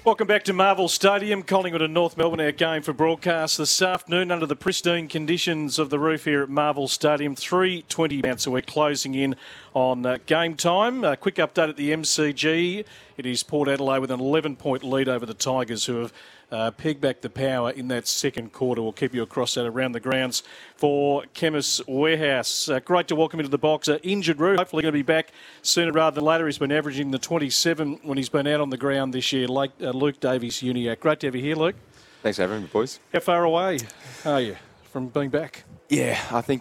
Welcome back to Marvel Stadium. Collingwood and North Melbourne, our game for broadcast this afternoon under the pristine conditions of the roof here at Marvel Stadium. 3:20 now, so we're closing in on game time. A quick update at the MCG. It is Port Adelaide with an 11-point lead over the Tigers, who have pegged back the power in that second quarter. We'll keep you across that around the grounds for Chemist Warehouse. Great to welcome into the box. Injured Roo, hopefully going to be back sooner rather than later. He's been averaging the 27 when he's been out on the ground this year. Luke Davies-Uniacke. Great to have you here, Luke. Thanks for having me, boys. How far away are you from being back? Yeah, I think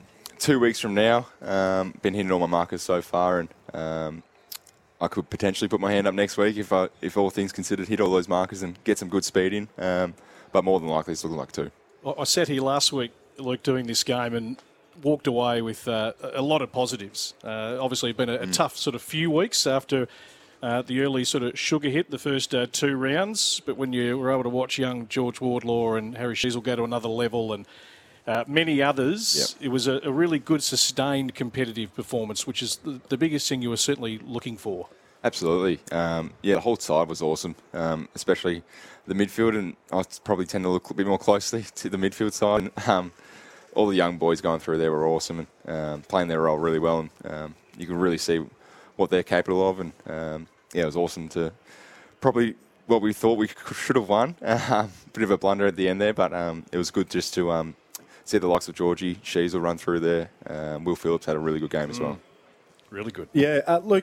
2 weeks from now. Been hitting all my markers so far, and I could potentially put my hand up next week if all things considered, hit all those markers and get some good speed in. But more than likely, it's looking like 2. I sat here last week, Luke, doing this game and walked away with a lot of positives. Obviously, it's been a tough sort of few weeks after the early sort of sugar hit, the first 2 rounds. But when you were able to watch young George Wardlaw and Harry Sheezel go to another level and many others, It was a really good, sustained, competitive performance, which is the biggest thing you were certainly looking for. Absolutely. The whole side was awesome, especially the midfield, and I probably tend to look a bit more closely to the midfield side. All the young boys going through there were awesome and playing their role really well, and you can really see what they're capable of, and it was awesome to probably what we thought we should have won. Bit of a blunder at the end there, but it was good just to see the likes of Georgie, Sheezel run through there. Will Phillips had a really good game as well. Really good. Yeah, look,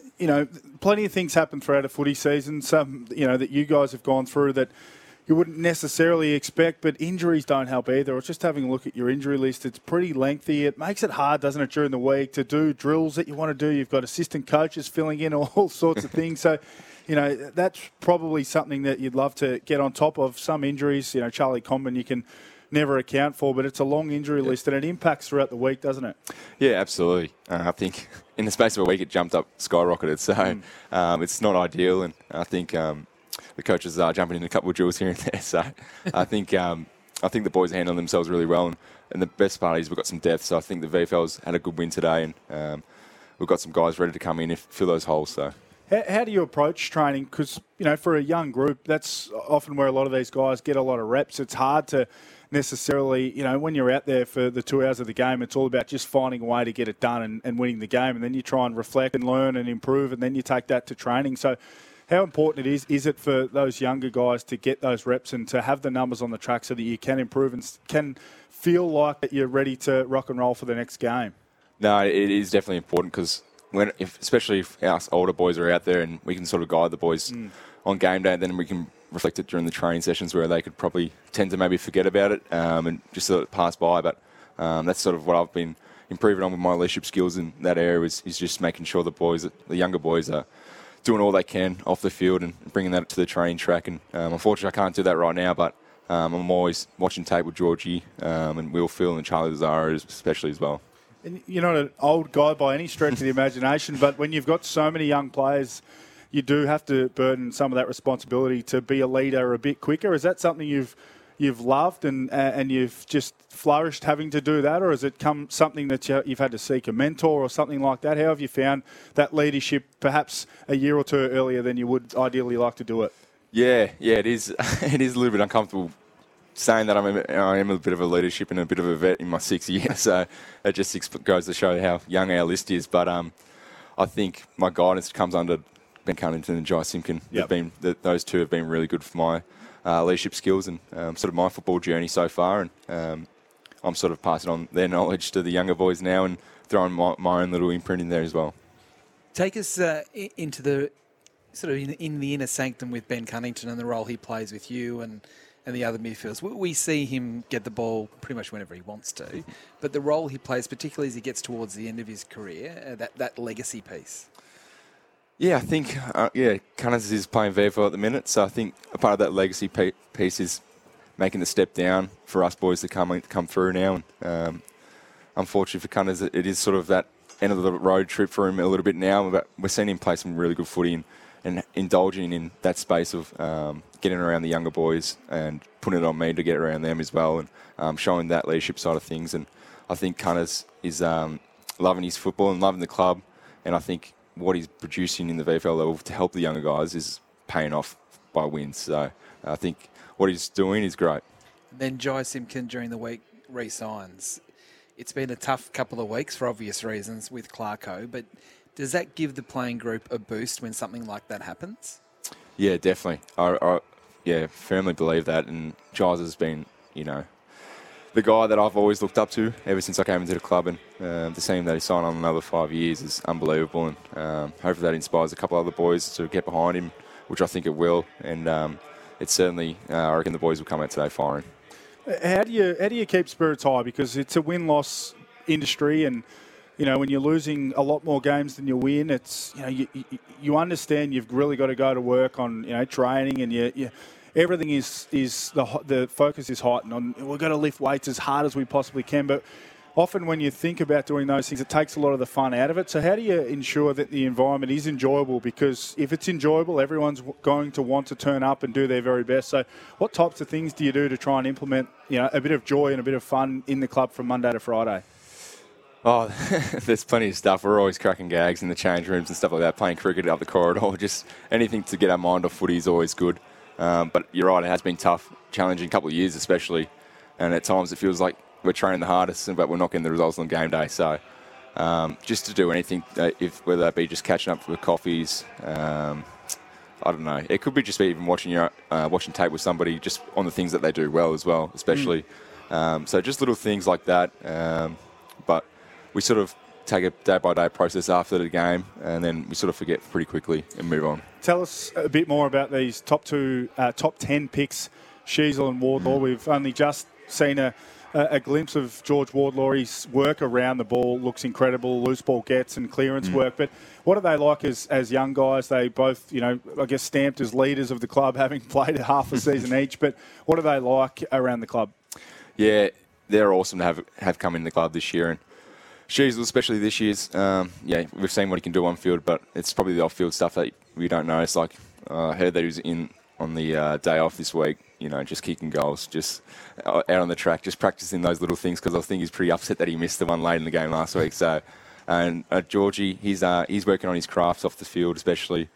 plenty of things happen throughout a footy season. Some, that you guys have gone through that you wouldn't necessarily expect, but injuries don't help either. I was just having a look at your injury list. It's pretty lengthy. It makes it hard, doesn't it, during the week to do drills that you want to do. You've got assistant coaches filling in all sorts of things. So, that's probably something that you'd love to get on top of. Some injuries, Charlie Comben, you can never account for, but it's a long injury list and it impacts throughout the week, doesn't it? Yeah, absolutely. I think in the space of a week it jumped up, skyrocketed, so it's not ideal, and I think the coaches are jumping in a couple of drills here and there, so I think the boys are handling themselves really well, and the best part is we've got some depth, so I think the VFL's had a good win today, and we've got some guys ready to come in and fill those holes. So how do you approach training? Because, for a young group, that's often where a lot of these guys get a lot of reps. It's hard to necessarily, when you're out there for the 2 hours of the game, it's all about just finding a way to get it done and winning the game. And then you try and reflect and learn and improve, and then you take that to training. So how important is it for those younger guys to get those reps and to have the numbers on the track so that you can improve and can feel like that you're ready to rock and roll for the next game? No, it is definitely important, because especially if our older boys are out there and we can sort of guide the boys on game day, and then we can reflect it during the training sessions where they could probably tend to maybe forget about it and just let it pass by. But that's sort of what I've been improving on with my leadership skills in that area is just making sure the younger boys are doing all they can off the field and bringing that to the training track. And unfortunately, I can't do that right now, but I'm always watching tape with Georgie and Will Phil and Charlie Lazaro especially as well. And you're not an old guy by any stretch of the imagination, but when you've got so many young players, you do have to burden some of that responsibility to be a leader a bit quicker. Is that something you've loved and you've just flourished having to do that, or has it come something that you've had to seek a mentor or something like that? How have you found that leadership perhaps a year or two earlier than you would ideally like to do it? Yeah, it is. It is a little bit uncomfortable saying that I am a bit of a leadership and a bit of a vet in my 6th year, so it just goes to show how young our list is. But I think my guidance comes under Ben Cunnington and Jai Simpkin. Those two have been really good for my leadership skills and sort of my football journey so far. And I'm sort of passing on their knowledge to the younger boys now and throwing my own little imprint in there as well. Take us into the sort of in the inner sanctum with Ben Cunnington and the role he plays with you and the other midfielders. We see him get the ball pretty much whenever he wants to, but the role he plays, particularly as he gets towards the end of his career, that legacy piece. Yeah, I think, Cunners is playing VFL at the minute, so I think a part of that legacy piece is making the step down for us boys to come through now. And unfortunately for Cunners, it is sort of that end of the road trip for him a little bit now, but we're seeing him play some really good footy and indulging in that space of getting around the younger boys and putting it on me to get around them as well, and showing that leadership side of things. And I think Cunners is loving his football and loving the club, and I think what he's producing in the VFL level to help the younger guys is paying off by wins. So I think what he's doing is great. Then Jai Simpkin during the week re-signs. It's been a tough couple of weeks for obvious reasons with Clarko, but does that give the playing group a boost when something like that happens? Yeah, definitely. I firmly believe that. And Giles has been, the guy that I've always looked up to ever since I came into the club. And to see him that he signed on another 5 years is unbelievable. And hopefully that inspires a couple other boys to get behind him, which I think it will. And it's certainly, I reckon the boys will come out today firing. How do you keep spirits high? Because it's a win-loss industry, and when you're losing a lot more games than you win, it's you understand you've really got to go to work on training, and everything is the focus is heightened on. We've got to lift weights as hard as we possibly can, but often when you think about doing those things, it takes a lot of the fun out of it. So how do you ensure that the environment is enjoyable? Because if it's enjoyable, everyone's going to want to turn up and do their very best. So what types of things do you do to try and implement a bit of joy and a bit of fun in the club from Monday to Friday? Oh, there's plenty of stuff. We're always cracking gags in the change rooms and stuff like that, playing cricket up the corridor. Just anything to get our mind off footy is always good. But you're right, it has been tough, challenging couple of years especially. And at times it feels like we're training the hardest, but we're not getting the results on game day. So just to do anything, whether that be just catching up with coffees, I don't know. It could be just be even watching tape with somebody just on the things that they do well as well, especially. So just little things like that. But we sort of take a day-by-day process after the game, and then we sort of forget pretty quickly and move on. Tell us a bit more about these top 10 picks, Sheasel and Wardlaw. We've only just seen a glimpse of George Wardlaw. His work around the ball looks incredible, loose ball gets and clearance work. But what are they like as young guys? They both, I guess, stamped as leaders of the club, having played half a season each. But what are they like around the club? Yeah, they're awesome to have come in the club this year. And Sheasel, especially this year's, we've seen what he can do on field, but it's probably the off-field stuff that we don't know. It's like I heard that he was in on the day off this week, just kicking goals, just out on the track, just practicing those little things, because I think he's pretty upset that he missed the one late in the game last week. So, and Georgie, he's working on his crafts off the field, especially.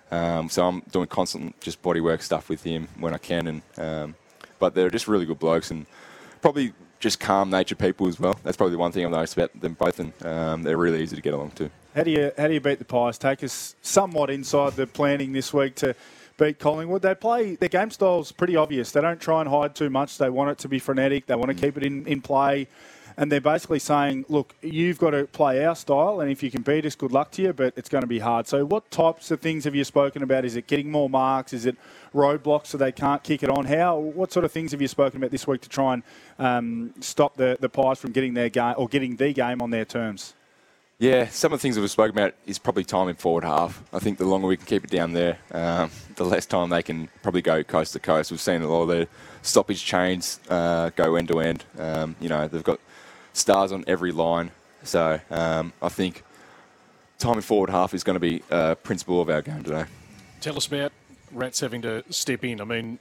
So I'm doing constant just bodywork stuff with him when I can, and but they're just really good blokes and probably just calm-natured people as well. That's probably the one thing I've noticed about them both, and they're really easy to get along to. How do you beat the Pies? Take us somewhat inside the planning this week to beat Collingwood. Their game style's pretty obvious. They don't try and hide too much. They want it to be frenetic. They want to keep it in play. And they're basically saying, look, you've got to play our style, and if you can beat us, good luck to you, but it's going to be hard. So what types of things have you spoken about? Is it getting more marks? Is it roadblocks so they can't kick it on? What sort of things have you spoken about this week to try and stop the Pies from getting their game or getting the game on their terms? Yeah, some of the things that we've spoken about is probably time in forward half. I think the longer we can keep it down there, the less time they can probably go coast to coast. We've seen a lot of their stoppage chains go end to end. They've got stars on every line. So I think time in forward half is going to be a principle of our game today. Tell us about Rats having to step in. I mean,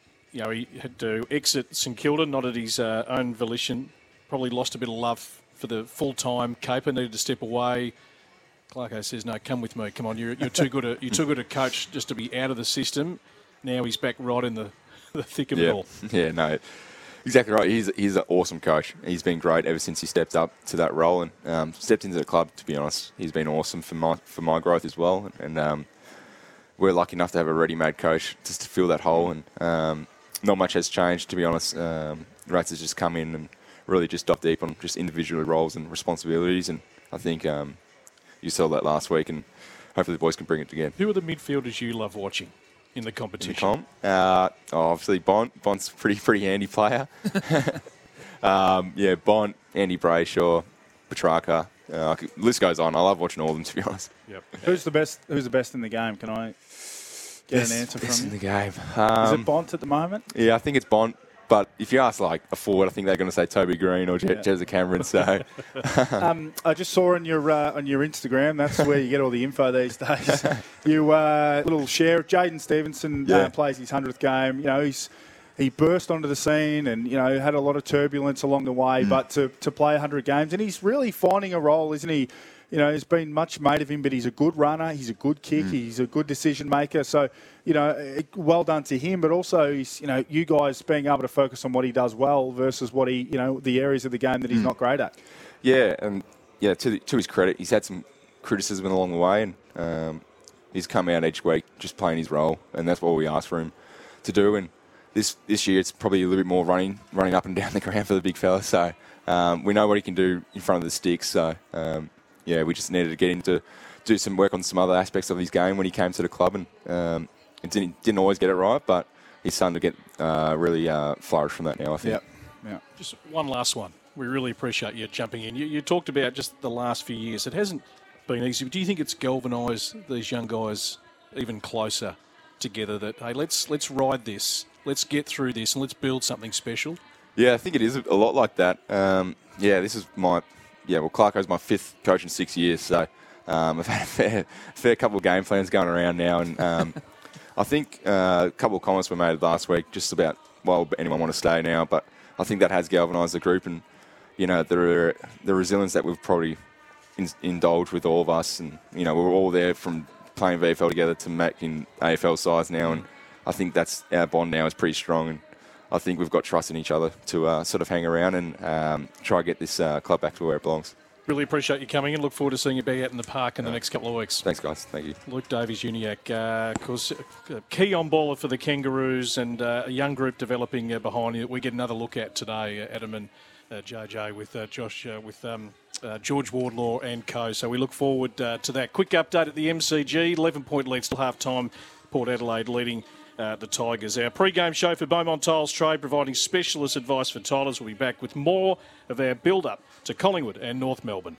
he had to exit St Kilda, not at his own volition. Probably lost a bit of love for the full-time caper, needed to step away. Clarko says, no, come with me. Come on, you're too good a coach just to be out of the system. Now he's back right in the thick of it all. Yeah, no, exactly right. He's an awesome coach. He's been great ever since he stepped up to that role and stepped into the club, to be honest. He's been awesome for my growth as well. And we're lucky enough to have a ready-made coach just to fill that hole. And not much has changed, to be honest. Rats has just come in and really just dive deep on just individual roles and responsibilities, and I think you saw that last week, and hopefully the boys can bring it again. Who are the midfielders you love watching in the competition? Obviously Bont's a pretty handy player. Bont, Andy Brayshaw, Petrarca. List goes on. I love watching all of them, to be honest. Yep. Who's the best in the game? Can I get an answer best from in you? the game? Is it Bont at the moment? Yeah, I think it's Bont. But if you ask like a forward, I think they're going to say Toby Green or Jezza Cameron. So I just saw on your Instagram, that's where you get all the info these days. You little share. Jaden Stevenson plays his 100th game. He burst onto the scene and had a lot of turbulence along the way. But to play 100 games, and he's really finding a role, isn't he? you know, has been much made of him, but he's a good runner, he's a good kick, he's a good decision maker. So, you know, well done to him, but also, he's, you know, you guys being able to focus on what he does well versus what he, you know, the areas of the game that he's not great at. Yeah, and yeah, to his credit, he's had some criticism along the way, and he's come out each week just playing his role, and that's what we asked for him to do. And this year, it's probably a little bit more running up and down the ground for the big fella. So we know what he can do in front of the sticks. So yeah, we just needed to get him to do some work on some other aspects of his game when he came to the club, and it didn't always get it right, but he's starting to get really flourish from that now, I think. Yep. Yeah. Just one last one. We really appreciate you jumping in. You talked about just the last few years. It hasn't been easy. Do you think it's galvanised these young guys even closer together that, hey, let's ride this, let's get through this, and let's build something special? Yeah, I think it is a lot like that. This is Clarko's my 5th coach in 6 years, so I've had a fair couple of game plans going around now, and I think a couple of comments were made last week just about, well, anyone want to stay now, but I think that has galvanised the group, and you know, the resilience that we've probably indulged with all of us, and you know, we're all there from playing VFL together to making AFL sides now, and I think that's our bond now is pretty strong, and I think we've got trust in each other to sort of hang around and try to get this club back to where it belongs. Really appreciate you coming in. Look forward to seeing you back out in the park in the next couple of weeks. Thanks, guys. Thank you. Luke Davies-Uniacke, of course, key on baller for the Kangaroos, and a young group developing behind you that we get another look at today, Adam and JJ with Josh, with George Wardlaw and co. So we look forward to that. Quick update at the MCG, 11-point lead, still half-time, Port Adelaide leading the Tigers. Our pre-game show for Beaumont Tiles Trade, providing specialist advice for tilers. We'll be back with more of our build-up to Collingwood and North Melbourne.